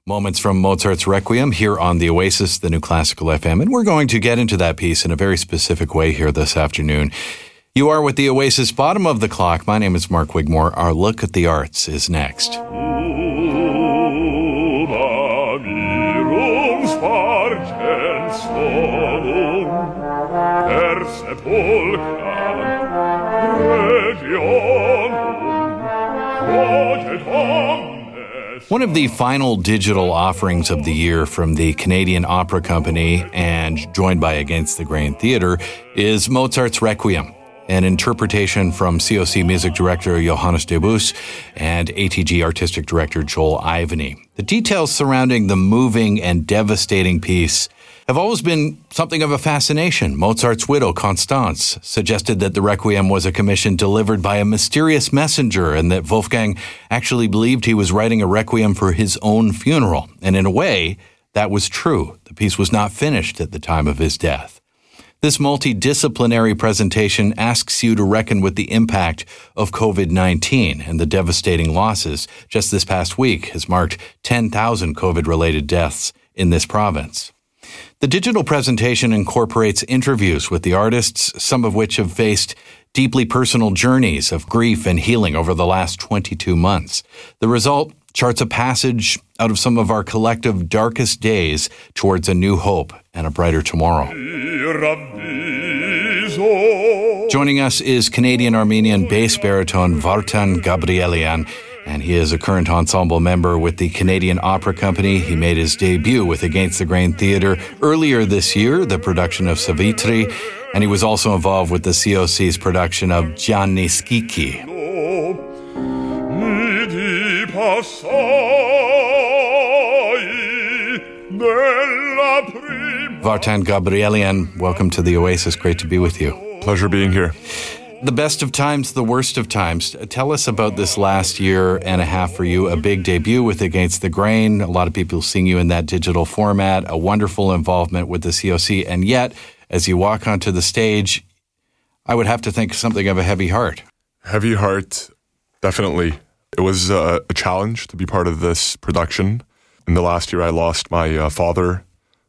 Moments from Mozart's Requiem here on the Oasis, the New Classical FM. And we're going to get into that piece in a very specific way here this afternoon. You are with the Oasis, bottom of the clock. My name is Mark Wigmore. Our look at the arts is next. One of the final digital offerings of the year from the Canadian Opera Company and joined by Against the Grain Theatre is Mozart's Requiem, an interpretation from COC music director Johannes Debus and ATG artistic director Joel Ivany. The details surrounding the moving and devastating piece have always been something of a fascination. Mozart's widow, Constance, suggested that the Requiem was a commission delivered by a mysterious messenger and that Wolfgang actually believed he was writing a Requiem for his own funeral. And in a way, that was true. The piece was not finished at the time of his death. This multidisciplinary presentation asks you to reckon with the impact of COVID-19 and the devastating losses. Just this past week has marked 10,000 COVID-related deaths in this province. The digital presentation incorporates interviews with the artists, some of which have faced deeply personal journeys of grief and healing over the last 22 months. The result charts a passage out of some of our collective darkest days towards a new hope and a brighter tomorrow. Joining us is Canadian-Armenian bass baritone Vartan Gabrielian, and he is a current ensemble member with the Canadian Opera Company. He made his debut with Against the Grain Theatre earlier this year, the production of Savitri, and he was also involved with the COC's production of Gianni Schicchi. Vartan Gabrielian, welcome to the Oasis. Great to be with you. Pleasure being here. The best of times, the worst of times. Tell us about this last year and a half for you. A big debut with Against the Grain. A lot of people seeing you in that digital format. A wonderful involvement with the COC. And yet, as you walk onto the stage, I would have to think something of a heavy heart. Heavy heart, definitely. It was a challenge to be part of this production. In the last year, I lost my father,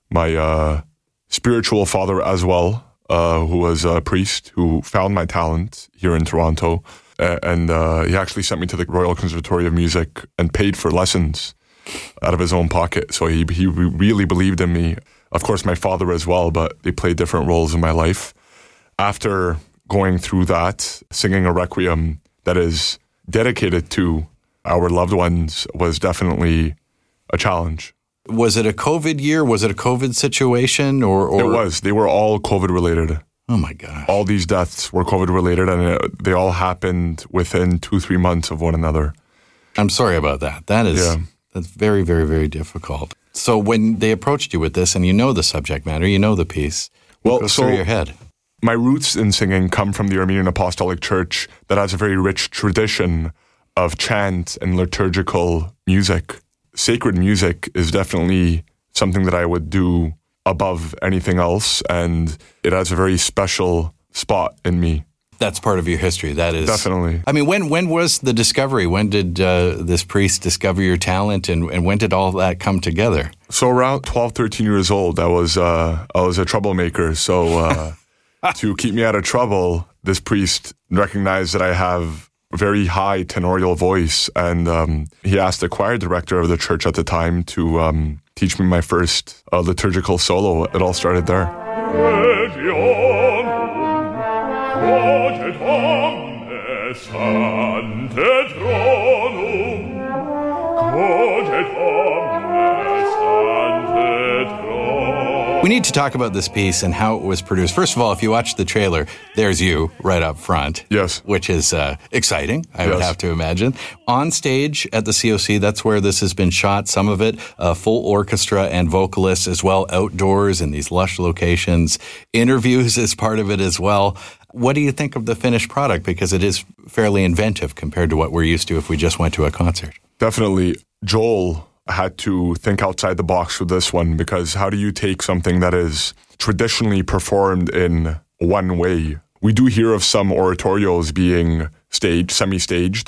my spiritual father as well. Who was a priest who found my talent here in Toronto. And he actually sent me to the Royal Conservatory of Music and paid for lessons out of his own pocket. So he really believed in me. Of course, my father as well, but they played different roles in my life. After going through that, singing a Requiem that is dedicated to our loved ones was definitely a challenge. Was it a COVID year? Was it a COVID situation? Or It was. They were all COVID related. Oh my gosh. All these deaths were COVID related, and they all happened within 2-3 months of one another. I'm sorry about that. That's very, very, very difficult. So when they approached you with this, and you know the subject matter, you know the piece, what goes through your head? My roots in singing come from the Armenian Apostolic Church that has a very rich tradition of chant and liturgical music. Sacred music is definitely something that I would do above anything else, and it has a very special spot in me. That's part of your history. That is definitely. I mean, when was the discovery? When did this priest discover your talent, and when did all that come together? So around 12, 13 years old, I was a troublemaker. So to keep me out of trouble, this priest recognized that I have very high tenorial voice, and he asked the choir director of the church at the time to teach me my first liturgical solo. It all started there. We need to talk about this piece and how it was produced. First of all, if you watch the trailer, there's you right up front. Yes. Which is exciting, I would have to imagine. On stage at the COC, that's where this has been shot, some of it, full orchestra and vocalists as well, outdoors in these lush locations. Interviews is part of it as well. What do you think of the finished product? Because it is fairly inventive compared to what we're used to if we just went to a concert. Definitely. Joel had to think outside the box with this one, because how do you take something that is traditionally performed in one way? We do hear of some oratorios being staged, semi-staged,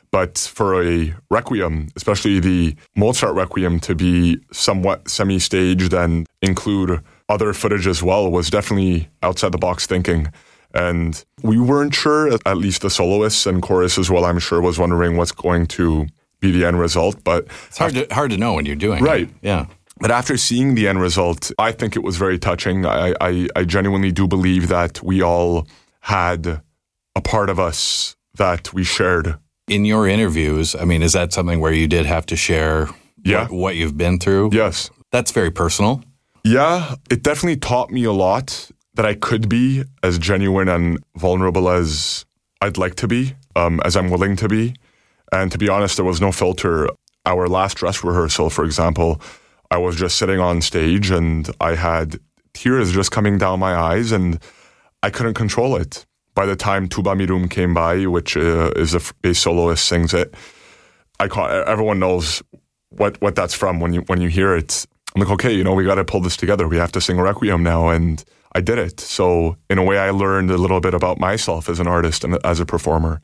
But for a requiem, especially the Mozart requiem, to be somewhat semi-staged and include other footage as well was definitely outside the box thinking. And we weren't sure, at least the soloists and chorus as well, I'm sure, was wondering what's going to be the end result. But it's hard to know when you're doing right. it. Yeah. But after seeing the end result, I think it was very touching. I genuinely do believe that we all had a part of us that we shared. In your interviews, I mean, is that something where you did have to share what you've been through? Yes. That's very personal. Yeah, it definitely taught me a lot that I could be as genuine and vulnerable as I'd like to be, as I'm willing to be. And to be honest, there was no filter. Our last dress rehearsal, for example, I was just sitting on stage and I had tears just coming down my eyes and I couldn't control it. By the time Tuba Mirum came by, which is a bass soloist, sings it, everyone knows what that's from when you hear it. I'm like, okay, we got to pull this together. We have to sing a Requiem now, and I did it. So in a way, I learned a little bit about myself as an artist and as a performer.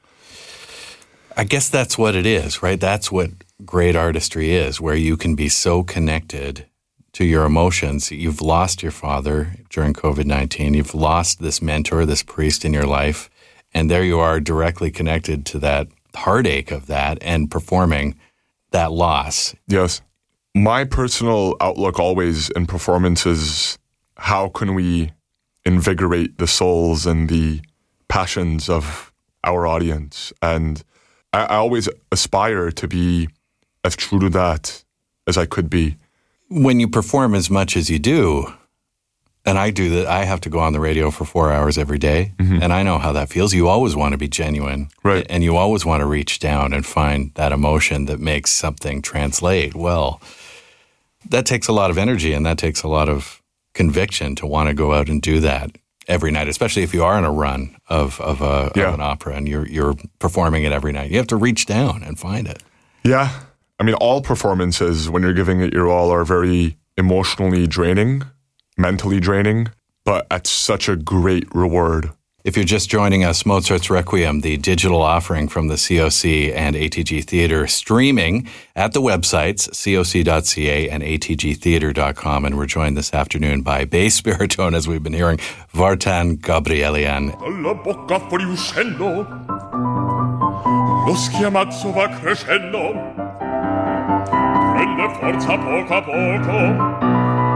I guess that's what it is, right? That's what great artistry is, where you can be so connected to your emotions. You've lost your father during COVID-19. You've lost this mentor, this priest in your life. And there you are directly connected to that heartache of that and performing that loss. Yes. My personal outlook always in performance is how can we invigorate the souls and the passions of our audience? And I always aspire to be as true to that as I could be. When you perform as much as you do, and I do that, I have to go on the radio for 4 hours every day, and I know how that feels. You always want to be genuine, right? And you always want to reach down and find that emotion that makes something translate well. That takes a lot of energy, and that takes a lot of conviction to want to go out and do that every night, especially if you are in a run of an opera and you're performing it every night. You have to reach down and find it. Yeah. I mean, all performances, when you're giving it your all, are very emotionally draining, mentally draining, but at such a great reward. If you're just joining us, Mozart's Requiem, the digital offering from the COC and ATG Theatre, streaming at the websites coc.ca and atgtheatre.com. And we're joined this afternoon by bass baritone, as we've been hearing, Vartan Gabrielian. Dalla bocca fuori uscendo, lo schiamazzo va crescendo, prende forza poco a poco.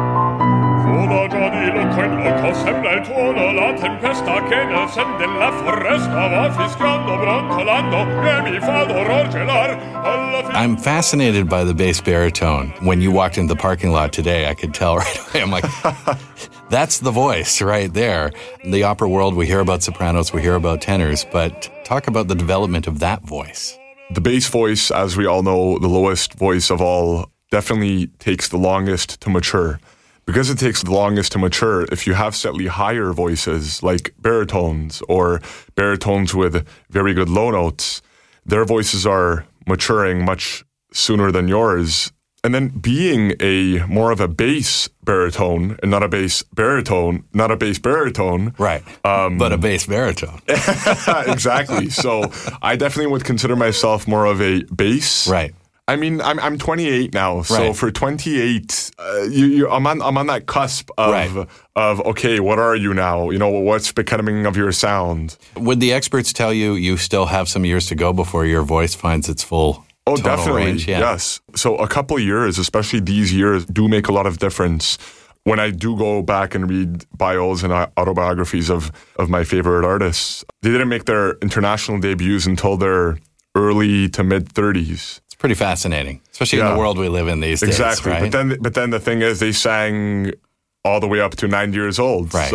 Vola già di loco in loco, sembra il tuono, la tempesta che nel sen della foresta va fischiando, brontolando, e mi fa d'orror gelar. I'm fascinated by the bass baritone. When you walked into the parking lot today, I could tell right away. I'm like, that's the voice right there. In the opera world, we hear about sopranos, we hear about tenors, but talk about the development of that voice. The bass voice, as we all know, the lowest voice of all, definitely takes the longest to mature. Because it takes the longest to mature, if you have slightly higher voices like baritones or baritones with very good low notes, their voices are maturing much sooner than yours. And then being more of a bass baritone and not a bass baritone, not a bass baritone. Right, but a bass baritone. Exactly. So I definitely would consider myself more of a bass. Right. I mean, I'm 28 now, so right. For 28, I'm on that cusp of okay, what are you now? What's becoming of your sound? Would the experts tell you still have some years to go before your voice finds its full tonal definitely range? Yeah. Yes. So a couple of years, especially these years, do make a lot of difference. When I do go back and read bios and autobiographies of my favorite artists, they didn't make their international debuts until their early to mid 30s. Pretty fascinating, especially in the world we live in these days. Exactly, right? but then the thing is, they sang all the way up to 9 years old. Right.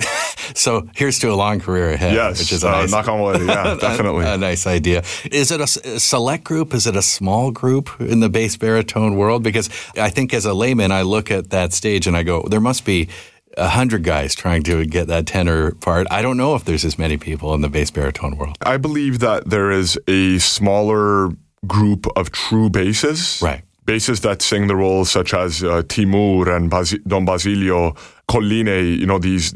So here's to a long career ahead. Yes, which is a nice, knock on wood. Yeah, definitely a nice idea. Is it a select group? Is it a small group in the bass baritone world? Because I think as a layman, I look at that stage and I go, there must be 100 guys trying to get that tenor part. I don't know if there's as many people in the bass baritone world. I believe that there is a smaller group of true basses. Right. Basses that sing the roles such as Timur and Don Basilio, Colline, these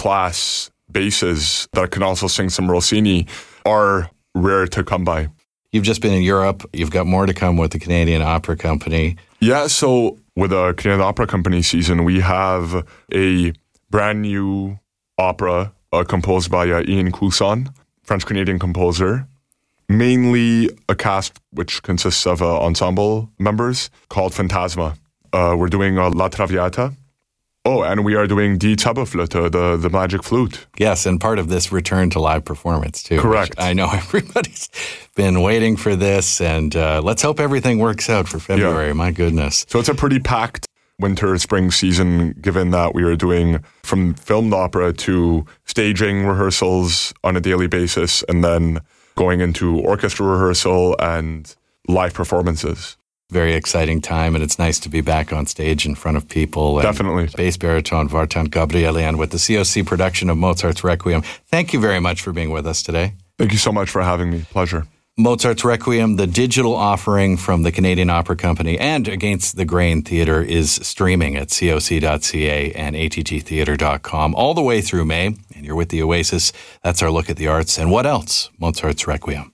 A-class basses that can also sing some Rossini are rare to come by. You've just been in Europe. You've got more to come with the Canadian Opera Company. Yeah, so with the Canadian Opera Company season, we have a brand new opera composed by Ian Coulson, French-Canadian composer. Mainly a cast which consists of ensemble members called Phantasma. We're doing La Traviata. Oh, and we are doing Die Zauberflöte, the magic flute. Yes, and part of this return to live performance, too. Correct. I know everybody's been waiting for this, and let's hope everything works out for February. Yeah. My goodness. So it's a pretty packed winter-spring season, given that we are doing from filmed opera to staging rehearsals on a daily basis, and then going into orchestra rehearsal and live performances. Very exciting time, and it's nice to be back on stage in front of people. And Definitely. Bass baritone Vartan Gabrielian with the COC production of Mozart's Requiem. Thank you very much for being with us today. Thank you so much for having me. Pleasure. Mozart's Requiem, the digital offering from the Canadian Opera Company and Against the Grain Theatre, is streaming at coc.ca and attgtheatre.com all the way through May. And you're with the Oasis. That's our look at the arts. And what else? Mozart's Requiem.